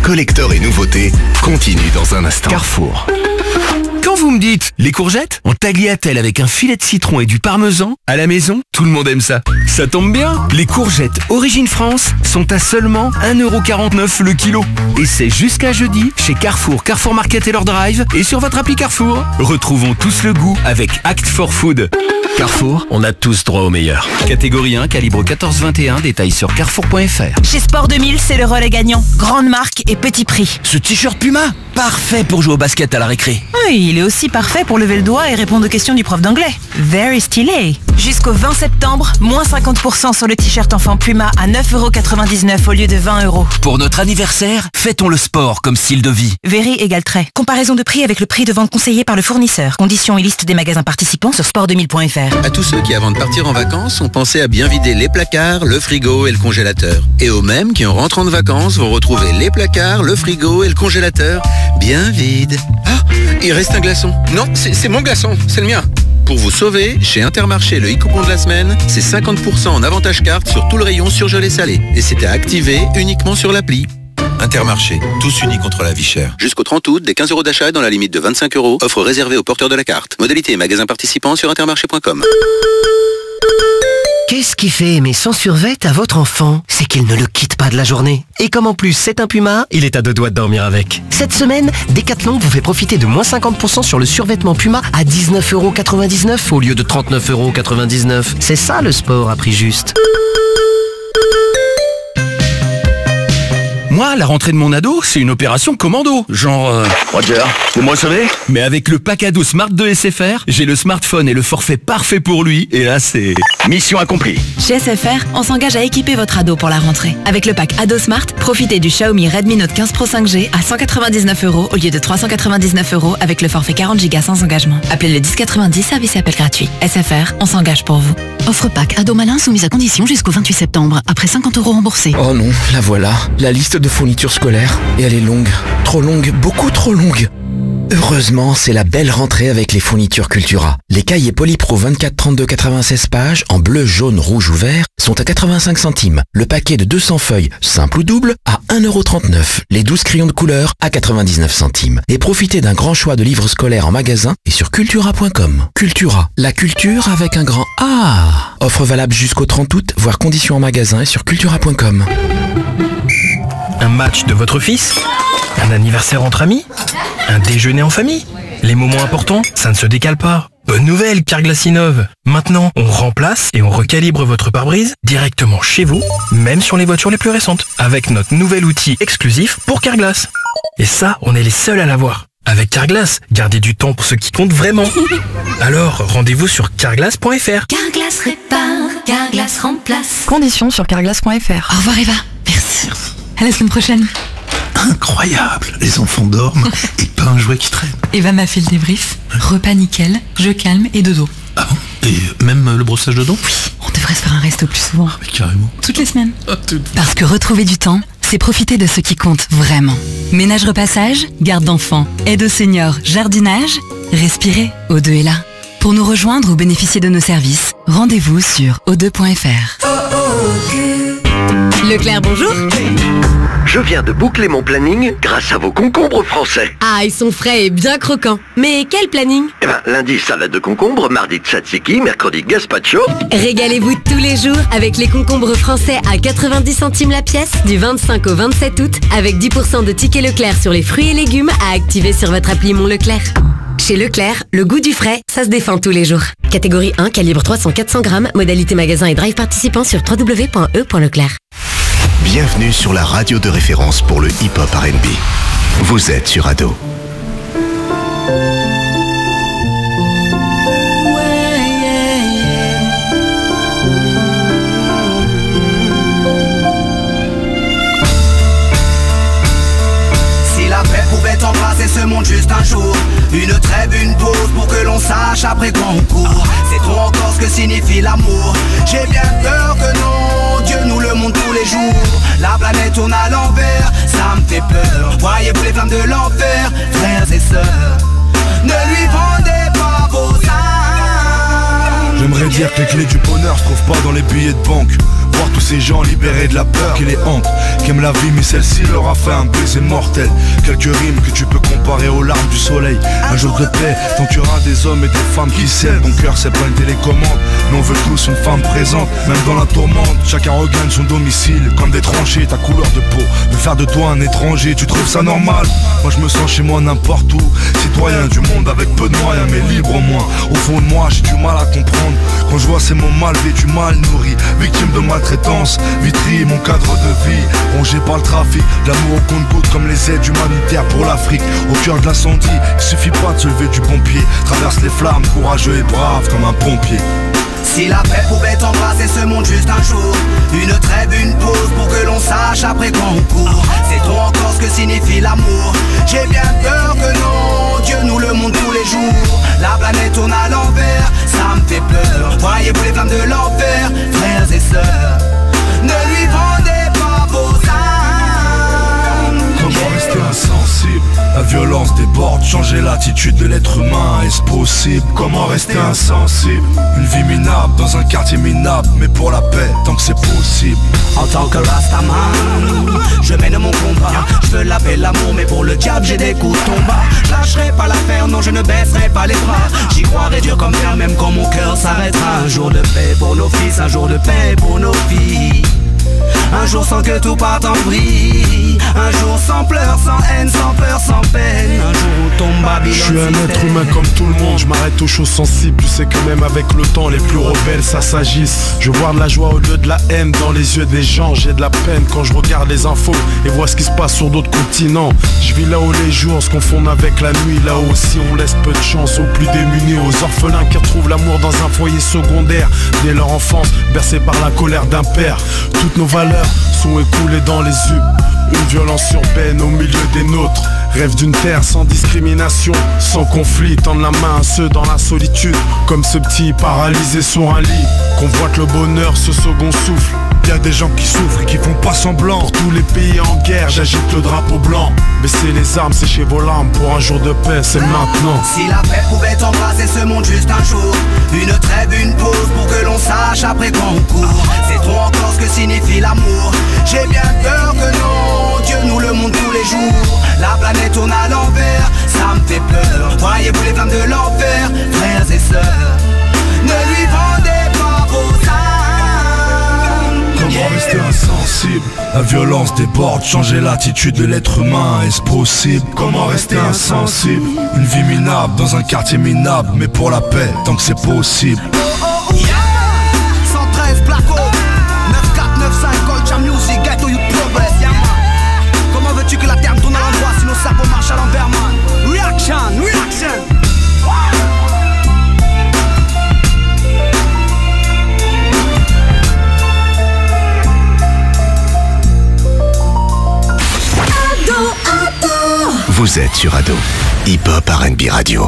collector et nouveautés continue dans un instant. Carrefour. Quand vous me dites les courgettes en tagliatelle avec un filet de citron et du parmesan, à la maison, tout le monde aime ça. Ça tombe bien, les courgettes Origine France sont à seulement 1,49€ le kilo. Et c'est jusqu'à jeudi chez Carrefour, Carrefour Market et leur drive et sur votre appli Carrefour. Retrouvons tous le goût avec Act for Food. Carrefour, on a tous droit au meilleur. Catégorie 1, calibre 14-21, détails sur carrefour.fr. Chez Sport 2000, c'est le relais gagnant. Grande marque et petit prix. Ce t-shirt Puma, parfait pour jouer au basket à la récré. Oui, il est aussi parfait pour lever le doigt et répondre aux questions du prof d'anglais. Very stylé. Jusqu'au 20 septembre, moins 50% sur le t-shirt enfant Puma à 9,99€ au lieu de 20€. Pour notre anniversaire, fêtons le sport comme style de vie. Very égale trait. Comparaison de prix avec le prix de vente conseillé par le fournisseur. Conditions et liste des magasins participants sur sport2000.fr. À tous ceux qui, avant de partir en vacances, ont pensé à bien vider les placards, le frigo et le congélateur. Et aux mêmes qui, en rentrant de vacances, vont retrouver les placards, le frigo et le congélateur bien vides. Ah, il reste un glaçon. Non, c'est mon glaçon, c'est le mien. Pour vous sauver, chez Intermarché, le e-coupon de la semaine, c'est 50% en avantage carte sur tout le rayon surgelé salé. Et c'est à activer uniquement sur l'appli. Intermarché, tous unis contre la vie chère. Jusqu'au 30 août, des 15€ d'achat dans la limite de 25€, offre réservée aux porteurs de la carte. Modalité et magasins participants sur intermarché.com. Qu'est-ce qui fait aimer son survêt à votre enfant? C'est qu'il ne le quitte pas de la journée. Et comme en plus c'est un Puma, il est à deux doigts de dormir avec. Cette semaine, Decathlon vous fait profiter de moins 50% sur le survêtement Puma à 19,99€ au lieu de 39,99€. C'est ça le sport à prix juste. Moi, la rentrée de mon ado, c'est une opération commando. Genre... Roger, vous me recevez? Mais avec le pack ado Smart de SFR, j'ai le smartphone et le forfait parfait pour lui. Et là, c'est... mission accomplie. Chez SFR, on s'engage à équiper votre ado pour la rentrée. Avec le pack Ado Smart, profitez du Xiaomi Redmi Note 15 Pro 5G à 199€ au lieu de 399€ avec le forfait 40Go sans engagement. Appelez le 1090, service et appel gratuit. SFR, on s'engage pour vous. Offre pack Ado Malin soumise à condition jusqu'au 28 septembre, après 50€ remboursés. Oh non, la voilà, la liste de fournitures scolaires. Et elle est longue, trop longue, beaucoup trop longue. Heureusement, c'est la belle rentrée avec les fournitures Cultura. Les cahiers Polypro 24, 32, 96 pages, en bleu, jaune, rouge ou vert, sont à 85 centimes. Le paquet de 200 feuilles, simple ou double, à 1,39€. Les 12 crayons de couleur, à 99 centimes. Et profitez d'un grand choix de livres scolaires en magasin et sur cultura.com. Cultura, la culture avec un grand A. Offre valable jusqu'au 30 août, voire conditions en magasin et sur cultura.com. Un match de votre fils? Un anniversaire entre amis? Un déjeuner en famille? Les moments importants, ça ne se décale pas. Bonne nouvelle, Carglass innove. Maintenant, on remplace et on recalibre votre pare-brise directement chez vous, même sur les voitures les plus récentes, avec notre nouvel outil exclusif pour Carglass. Et ça, on est les seuls à l'avoir. Avec Carglass, gardez du temps pour ce qui compte vraiment. Alors, rendez-vous sur carglass.fr. Carglass répare, Carglass remplace. Conditions sur carglass.fr. Au revoir Eva. Merci. À la semaine prochaine. Incroyable, les enfants dorment et pas un jouet qui traîne. Eva m'a fait le débrief. Repas nickel, jeu calme et dodo. Ah bon? Et même le brossage de dents? Oui, on devrait se faire un resto plus souvent. Mais carrément. Toutes les semaines. Parce que retrouver du temps, c'est profiter de ce qui compte vraiment. Ménage repassage, garde d'enfants, aide aux seniors, jardinage. Respirez, O2 est là. Pour nous rejoindre ou bénéficier de nos services, rendez-vous sur o2.fr. Leclerc, bonjour. Je viens de boucler mon planning grâce à vos concombres français. Ah, ils sont frais et bien croquants. Mais quel planning? Eh ben, lundi, salade de concombre, mardi, tzatziki, mercredi, gazpacho. Régalez-vous tous les jours avec les concombres français à 90 centimes la pièce du 25 au 27 août avec 10% de tickets Leclerc sur les fruits et légumes à activer sur votre appli Mon Leclerc. Chez Leclerc, le goût du frais, ça se défend tous les jours. Catégorie 1, calibre 300-400 grammes, modalité magasin et drive participant sur www.e.leclerc. Bienvenue sur la radio de référence pour le hip-hop R&B. Vous êtes sur Ado. Si la paix pouvait embrasser ce monde juste un jour, une trêve, une pause pour que l'on sache après qu'on court. Sait-on encore ce que signifie l'amour? J'ai bien peur que non, Dieu nous le montre tous les jours. La planète tourne à l'envers, ça me fait peur. Voyez-vous les flammes de l'enfer, frères et sœurs, ne lui vendez pas vos âmes. J'aimerais dire que les clés du bonheur se trouvent pas dans les billets de banque. Voir tous ces gens libérés de la peur qui les hante, qui aiment la vie mais celle-ci leur a fait un baiser mortel. Quelques rimes que tu peux comparer aux larmes du soleil. Un jour de paix, tant qu'il y aura des hommes et des femmes qui s'aiment. Ton cœur c'est pas une télécommande, mais on veut tous une femme présente. Même dans la tourmente, chacun regagne son domicile. Comme des tranchées, ta couleur de peau veut faire de toi un étranger. Tu trouves ça normal? Moi je me sens chez moi n'importe où. Citoyen du monde avec peu de moyens mais libre au moins. Au fond de moi j'ai du mal à comprendre quand je vois ces mots mal vêtus, mal nourris. Victime de maltraitance, vitrie mon cadre de vie. Rongé par le trafic, l'amour au compte-gouttes comme les aides humanitaires pour l'Afrique. Au cœur de l'incendie, il suffit pas de se lever du pompier. Traverse les flammes, courageux et brave comme un pompier. Si la paix pouvait embraser ce monde juste un jour, une trêve, une pause pour que l'on sache après quand on court. Sait-on encore ce que signifie l'amour? J'ai bien peur que non, Dieu nous le montre tous les jours. La planète tourne à l'envers, ça me fait peur. Voyez-vous les flammes de l'enfer, frères et sœurs, ne lui vendez pas vos âmes. Comment rester insensible? La violence déborde, changer l'attitude de l'être humain, est-ce possible? Comment rester insensible? Une vie minable dans un quartier minable, mais pour la paix, tant que c'est possible. En tant que Rastaman, je mène mon combat. Je veux la paix, l'amour, mais pour le diable j'ai des coups de tomba. Je lâcherai pas l'affaire, non je ne baisserai pas les bras. J'y croirai dur comme fer, même quand mon cœur s'arrêtera. Un jour de paix pour nos fils, un jour de paix pour nos filles. Un jour sans que tout parte en vrille. Un jour sans pleurs, sans haine, sans peur, sans peine. Un jour où tombe Babylone. Je suis un être humain comme tout le monde. Je m'arrête aux choses sensibles. Tu sais que même avec le temps, les plus rebelles ça s'agisse. Je vois de la joie au lieu de la haine dans les yeux des gens. J'ai de la peine quand je regarde les infos et vois ce qui se passe sur d'autres continents. Je vis là où les jours se confondent avec la nuit. Là aussi on laisse peu de chance aux plus démunis, aux orphelins qui retrouvent l'amour dans un foyer secondaire. Dès leur enfance, bercés par la colère d'un père. Toutes nos valeurs sont écoulées dans les yeux. Une violence urbaine au milieu des nôtres. Rêve d'une terre sans discrimination, sans conflit. Tendre la main à ceux dans la solitude, comme ce petit paralysé sur un lit. Convoite le bonheur, ce second souffle. Y'a des gens qui souffrent et qui font pas semblant. Pour tous les pays en guerre, j'agite le drapeau blanc. Baissez les armes, séchez vos larmes. Pour un jour de paix, c'est maintenant. Si la paix pouvait embraser ce monde juste un jour, une trêve, une pause pour que l'on sache après quand on court. Sait-on encore ce que signifie l'amour? J'ai bien peur que non, Dieu nous le montre tous les jours. La planète tourne à l'envers, ça me fait peur. Voyez-vous les flammes de l'enfer, frères et sœurs, ne lui vendez pas vos âmes. Comment rester insensible? La violence déborde, changer l'attitude de l'être humain, est-ce possible? Comment rester insensible? Une vie minable dans un quartier minable, mais pour la paix, tant que c'est possible. 113 Placo 9495 Culture Music, Ghetto Youth Progress, yeah man. Comment veux-tu que la terre tourne à l'endroit si nos sabots marchent à l'envers, man? Reaction, reaction. Vous êtes sur Ado, Hip Hop R&B Radio.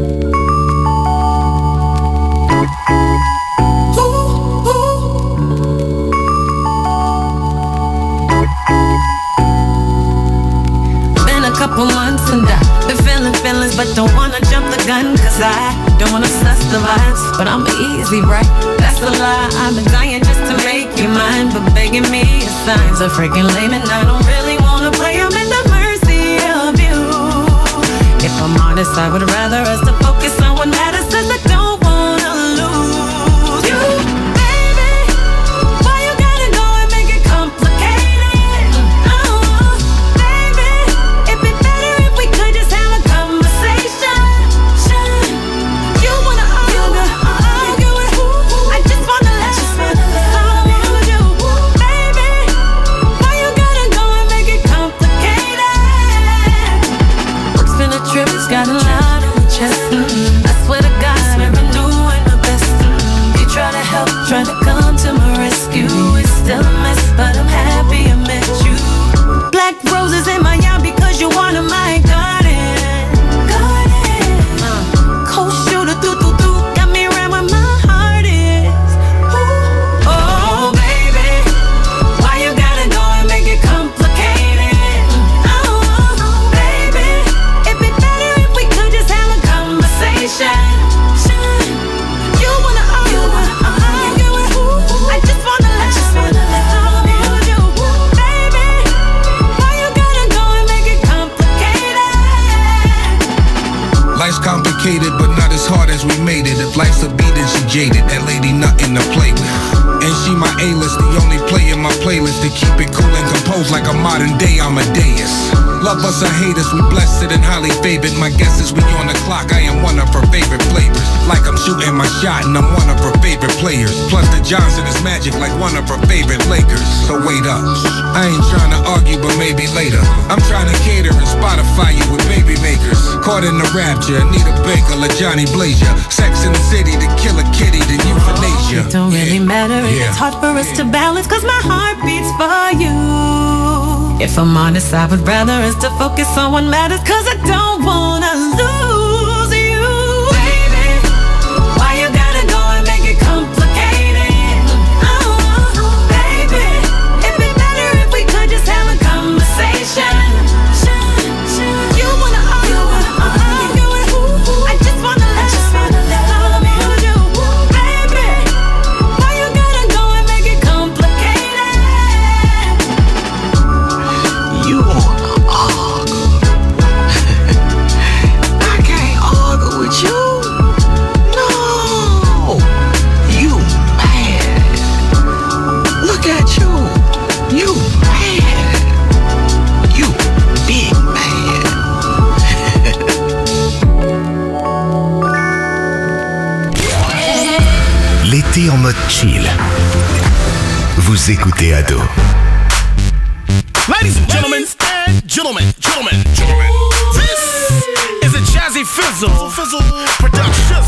Been a couple months and I've been feeling feelings, but don't wanna jump the gun, cause I don't wanna suss the vibes, but I'm easy, right? That's a lie, I've been dying just to make you mine, but begging me is signs of freaking lame, and I don't really wanna play, I'm in the mercy of you. If I'm honest, I would rather us to focus on what matters, cause I don't wanna lose you. Baby, why you gotta go and make it complicated? Oh, baby, it'd be better if we could just have a conversation. You wanna argue with who? I just wanna let you know what I wanna do. Baby, why you gotta go and make it complicated? Work's been a trip, it's got a lot on the chest. I swear to God, I've been doing my best. You try to help, try to come to my rescue. It's still a mess, but I'm happy I met you. Black roses in my yard because you wanted my garden. Cold shooter, got me right where my heart is. Oh, baby, why you gotta go and make it complicated? Oh, baby, it'd be better if we could just have a conversation. You wanna argue with who? I just wanna let you know complicated, but not as hard as we made it. If life's a beat and she jaded, that lady nothing to play with. And she my A-list, the only play in my playlist to keep it cool and composed like a modern day Amadeus. Love us or hate us, we blessed and highly favored. My guess is we on the clock, I am one of her favorite flavors. Like I'm shooting my shot and I'm one of her favorite players. Plus the Johnson is magic like one of her favorite Lakers. So wait up, I ain't trying to argue but maybe later. I'm trying to cater and Spotify you with baby makers. Caught in the rapture, Anita Baker, La Johnny Blazer. Sex in the City, the Killer Kitty, the euthanasia. It don't really matter if it's hard for us to balance, cause my heart beats for you. If I'm honest, I would rather us to focus on what matters, cause I don't wanna lose you. Baby, why you gotta go and make it complicated? Oh, baby, it'd be better if we could just have a conversation. You wanna argue, I just wanna love you. Baby, why you gotta go and make it complicated? You wanna argue? I can't argue with you. No, you mad. Look at you. You mad. You big mad. L'été en mode chill. Vous écoutez Ado. Ladies and gentlemen, this is a Jazzy Fizzle production.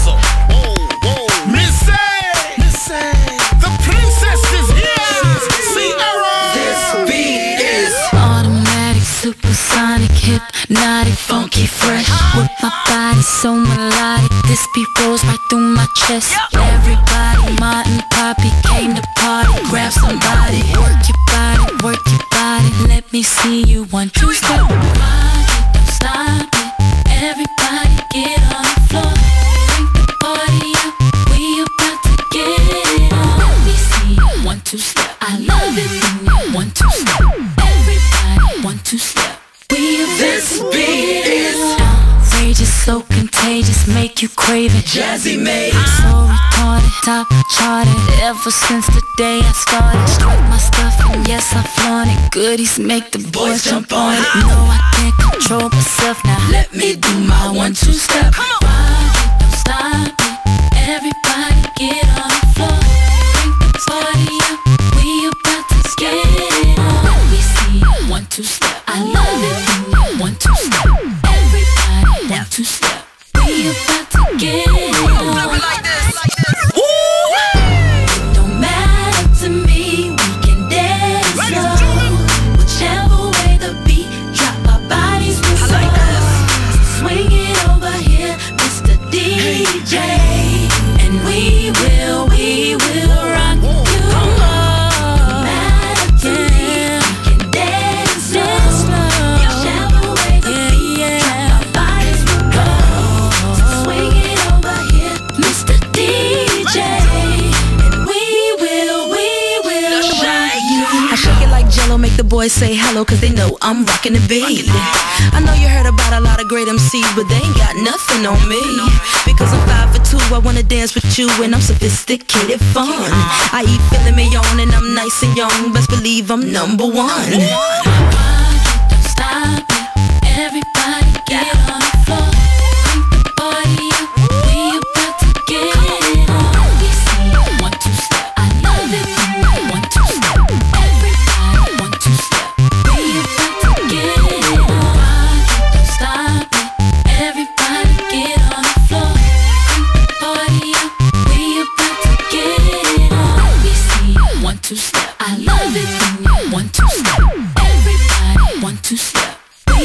Missy, the princess is here. Sierra. This beat is automatic, supersonic, hypnotic, funky, fresh. With my body so melodic, this beat rolls right through my chest. Everybody, Martin, Poppy came to party. Grab somebody, work your body, let me see you 1, 2, step. Rock it, don't stop it. Everybody get on the floor. Bring the party up, we about to get it on. Let me see you 1, 2, step. I love it when you 1, 2, step. Everybody 1, 2, step. We about this to beat is outrageous, so contagious, make you crave it. Jazzy made so retarded, top charted. Ever since the day I started, strike my stuff and yes I flaunt it. Goodies make the boys jump on it. No, I can't control myself now. Let me do my 1, 2 step. Rock it, don't stop it. Everybody get on the floor. Bring the party up, we about to get it on. Let me see you 1, 2 step. I love it when you 1, 2 step. Everybody 1, 2 step. We about to get it on. Don't matter to me, we can dance slow. Whichever way the beat drop, our bodies will slow. Swing it over here, Mr. DJ, and we will rock you. Don't matter to me, we can dance slow. Whichever way the beat drop, our bodies will go. Swing it over here, Mr. DJ, and we will rock you. I shake it like Jello, make the boys say hello, cause they know I'm rocking the beat. I know you heard about a lot of great MCs, but they ain't got nothing on me. Because I'm 5 for 2, I wanna dance with you, and I'm sophisticated fun. I eat filet mignon, and I'm nice and young, best believe I'm number 1. Rock it, don't stop it. Everybody get on the floor. Bring the party up, we about to get it on. Let me see you 1, 2 step. I love it when you 1, 2 step. Everybody 1, 2 step. We about to get it on. Rock it, don't stop it. Everybody get on the floor. Bring the party up, we about to get it on. Let me see you 1, 2 step. I love it when you 1, 2 step. Everybody 1, 2 step. We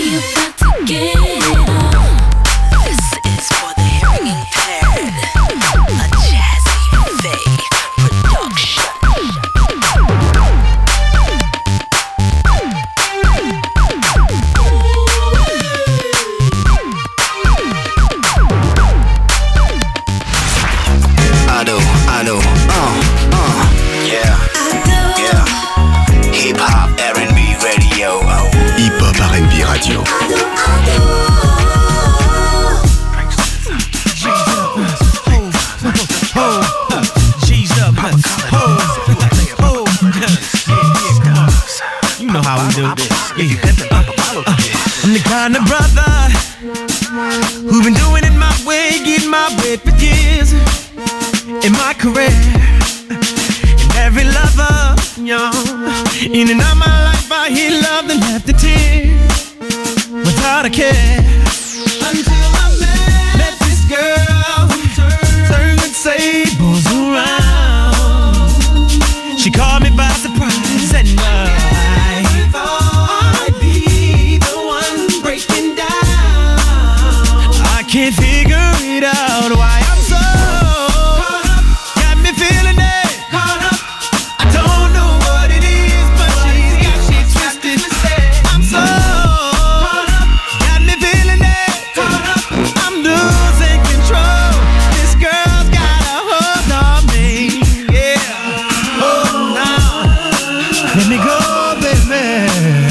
In and out my life I hear love and left the tears without a care. Until I met this girl, turned the tables around. She caught me by surprise and I thought I'd be the one breaking down. I can't figure it out why I'm so got me feeling it. I don't know what it is, but she's got me twisted. I'm so got me feeling it. I'm losing control. This girl's got a hold on me. Yeah. Oh, now let me go, baby.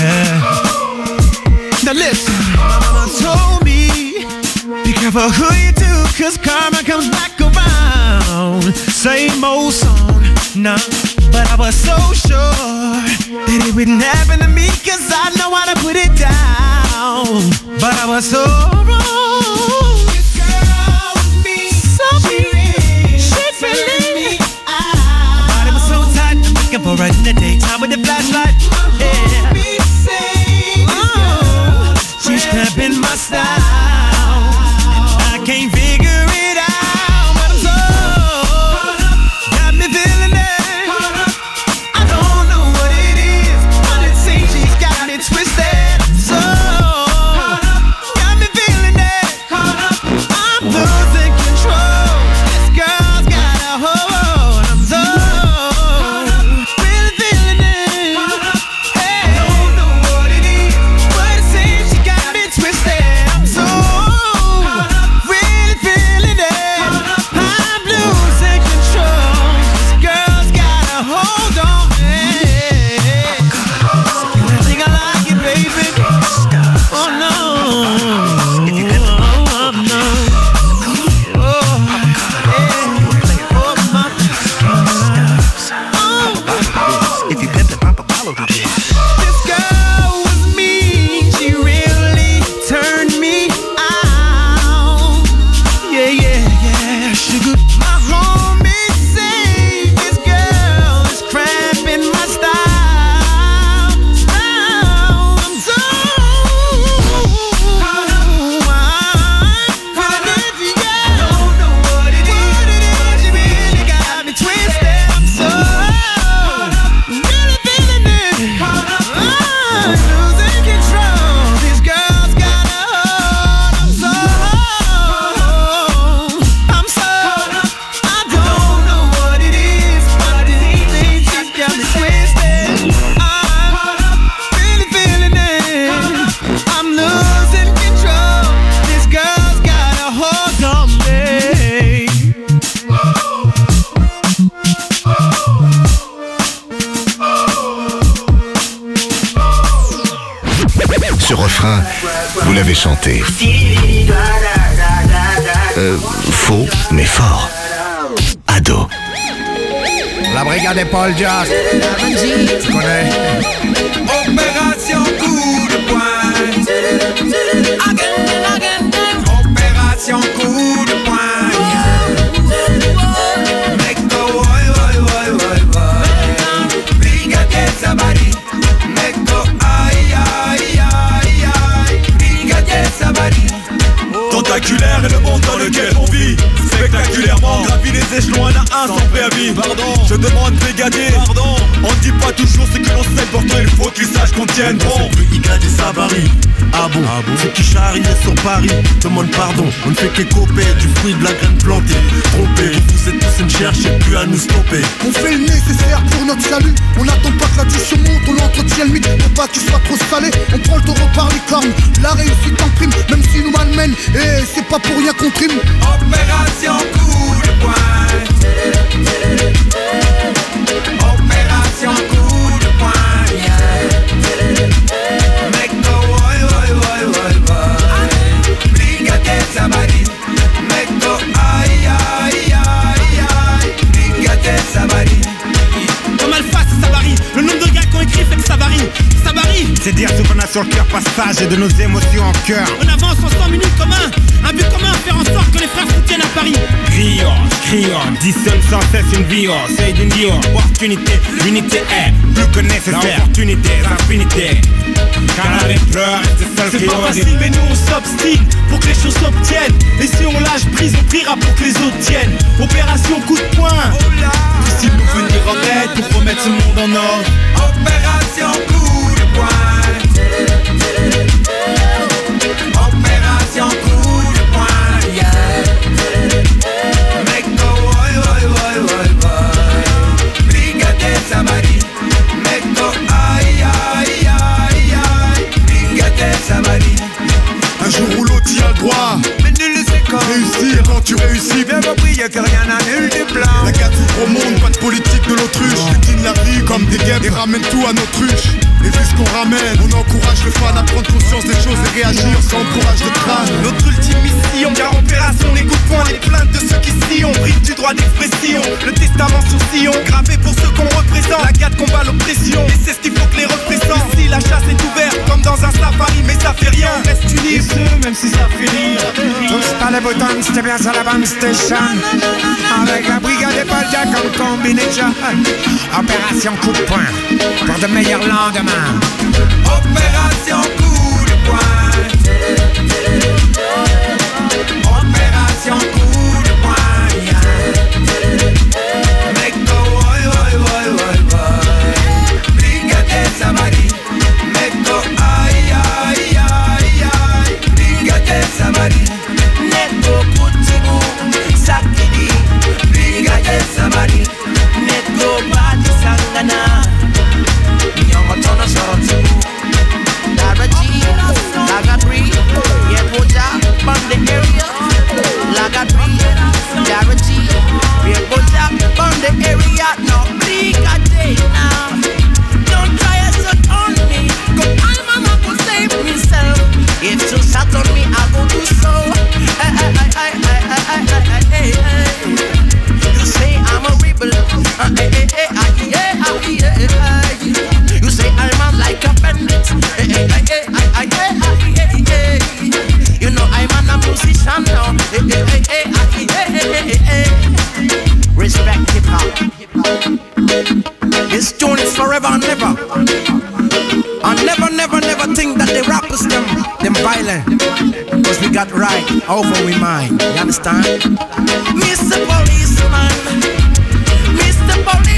Now listen, my mama told me, be careful who you do, 'cause karma comes back around. Same old song, nah, but I was so sure that it wouldn't happen to me, 'cause I know how to put it down. But I was so wrong. This girl was me, so she really my body was so tight, I'm looking for her in the daytime with the flashlight. Yeah. She's cramping my style, and I can't figure it out, but I'm so got me feeling it. I don't know what it is, but it seems she's got me twisted. So got me feeling it. I'm losing control. This girl's got a hold. I'm so really feeling it. Hey, I don't know what it is, but it seems she got me twisted. I'm so really feeling it. I'm losing control. This girl's got a hold on me. I think I like it, baby. Oh no. Oh no. Oh yeah. Oh my. If you pimp it, Papa Apollo do this. This girl was mean, she really turned me out. Yeah, yeah, yeah, sugar. My homies say this girl is cramping my style. I'm so don't know what it is. You really got me twisted. I'm so really feeling it. I'm losing control. This girl's got a hold. I'm so I don't know what it is, but it seems she's got me twisted. I'm really feeling it. I'm losing control. This girl's got a hold on me. Ce refrain, vous l'avez chanté. Faux, mais fort. Ado. La brigade Paul Joss. Tu connais? Opération coup de poing. Opération coup de poing. Mecco, oi, oi, oi, oi, oi. Brigade Sabari. Mecco, aïe, aïe, aïe, aïe. Brigade Sabari. Tentaculaire est le monde dans lequel on vit. Spectaculairement, gravit les échelons, un à un sans préavis. Pardon, je demande brigader. Pardon, on ne dit pas toujours ce que l'on sait, pourtant il faut qu'ils sachent qu'on tienne bon. Brigade Sabari. Ah bon, ceux qui charrient sur Paris demande pardon, on ne fait qu'écoper du fruit de la graine plantée. Trompé, vous êtes tous une cherchez plus à nous stopper. On fait le nécessaire pour notre salut. On n'attend pas que la discussion monte, on entretient le mythe pour pas qu'il soit trop salé. On prend le taureau par les cornes, la réussite en prime, même s'il nous malmène. Et c'est pas pour rien qu'on trime. Opération coup de poing. Opération coup de poing. Mecco, oi, oi, oi, oi, oi. Brigade Sabari. Mecco, aïe, aïe, aïe, aïe. Brigade Sabari. Comme Alpha, c'est Sabari. Le nombre de gars qui ont écrit fait que ça varie. Sabari, C'est dire ce qu'on a sur le cœur, passage et de nos émotions en cœur. on avance en 100 minutes commun. Un but commun, faire en sorte que les frères se tiennent à Paris. Crions, client, dissonne sans cesse une vie, c'est d'une vie, opportunité, l'unité est plus que nécessaire, l'opportunité, infinité. Car la pleure est seule qui c'est pas facile mais nous on s'obstine pour que les choses s'obtiennent. Et si on lâche prise on priera pour que les autres tiennent. Opération coup de poing, difficile nous venir en aide pour remettre ce monde en ordre. Opération coup de poing. Opération coup de poing, yeah. Make go oi. Brigade Sabari. Make go aïe. Brigade Sabari. Un jour ou l'autre y a le droit. Mais nul ne sait quand réussir. Quand tu réussis, bien compris, y'a que rien à nul des plans. La gâte au monde, pas de politique de l'autruche. Décline la vie comme des guêpes et ramène tout à notre ruche. Et vu ce qu'on ramène, on encourage le fan à prendre conscience des choses et réagir sans courage de crâne. Notre ultime mission, car opération les coups de poing, les plaintes de ceux qui sillonnent, bride du droit d'expression. Le testament sur sillon, gravé pour ceux qu'on représente. La gâte combat l'oppression, et c'est ce qu'il faut que les représentent. Ici la chasse est ouverte, comme dans un safari, mais ça fait rien. On reste unis, même si ça fait rire. Tous par les boutons, c'était bien sur la bande station. Avec la brigade des Poljack en combinaison. Opération coup de poing, pour de meilleurs lendemains. Opération coup de poing. Opération coup de poing, yeah. Make go oi. Brigade Sabari. Make go aïe. Brigade Sabari. Neko kutibu sakidi. Brigade Sabari. Neko badi sangana. Nyongotono sorotu. Daraji, Lagadri, Yepoja, from the area. Lagadri, Daraji, Yepoja, from the area. No brigade now. Don't try to on me. Go I'm not gonna save myself. If you shut on me, I go do so. Hey. You say I'm a rebel. You say I'm like a bandit. You know I'm a musician now. Respect hip hop. This tune is forever and never. And never think that the rappers them violent. Cause we got right over we mind. You understand? Mr. Policeman, Mr. Policeman.